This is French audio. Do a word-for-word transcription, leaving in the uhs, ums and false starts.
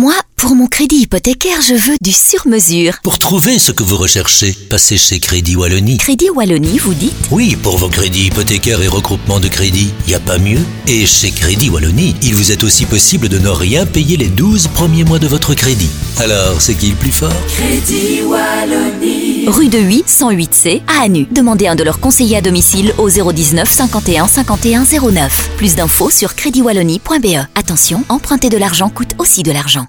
Moi, pour mon crédit hypothécaire, je veux du sur-mesure. Pour trouver ce que vous recherchez, passez chez Crédit Wallonie. Crédit Wallonie, vous dites? Oui, pour vos crédits hypothécaires et regroupements de crédits, y a pas mieux. Et chez Crédit Wallonie, il vous est aussi possible de ne rien payer les douze premiers mois de votre crédit. Alors, c'est qui le plus fort? Crédit Wallonie. Rue de Huy, cent huit C, à Anu. Demandez un de leurs conseillers à domicile au zéro dix-neuf cinquante et un cinquante et un zéro neuf. Plus d'infos sur crédit wallonie point b e. Attention, emprunter de l'argent coûte aussi de l'argent.